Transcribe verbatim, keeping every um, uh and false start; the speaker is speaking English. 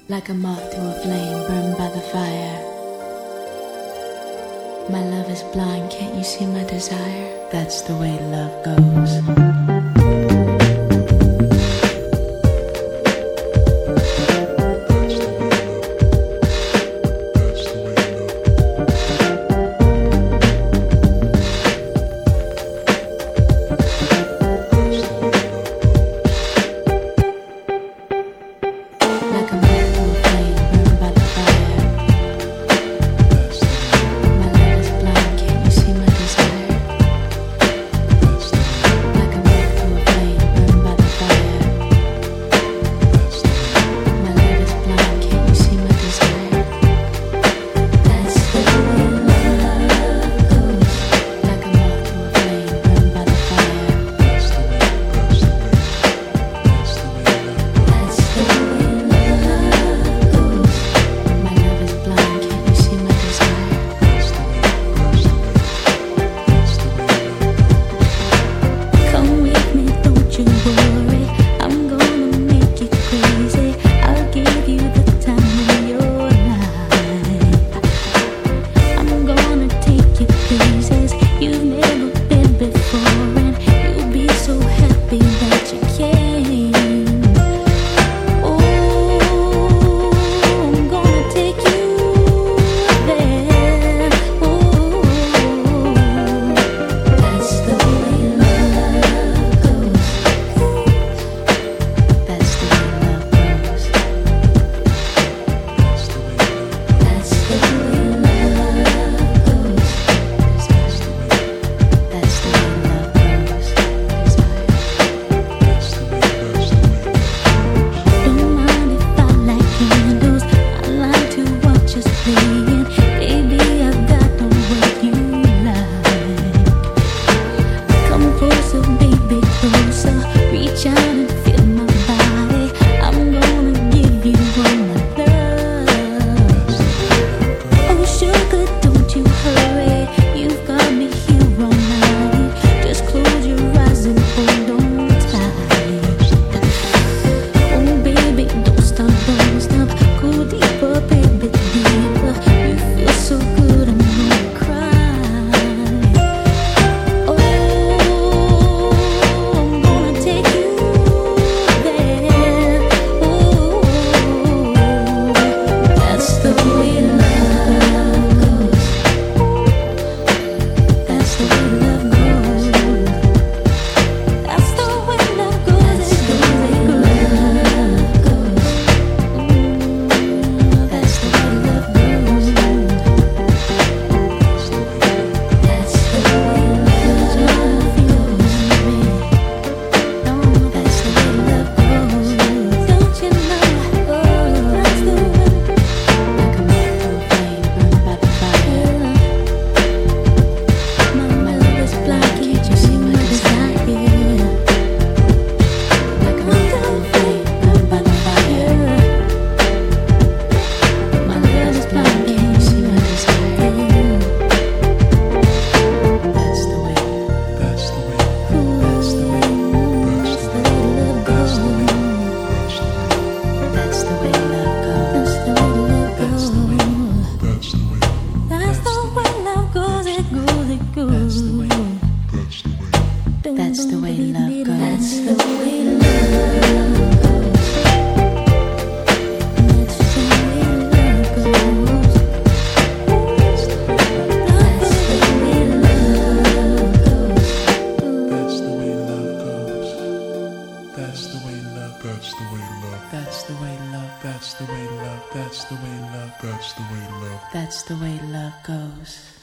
like a moth to a flame burned by the fire. My love is blind, can't you see my desire? That's the way love goes. That's the way love goes. That's the way love goes. That's the way love goes. That's the way love goes. That's the way love goes. That's the way love. That's the way love. That's the way love. That's the way love. That's the way love. That's the way love. That's the way love goes.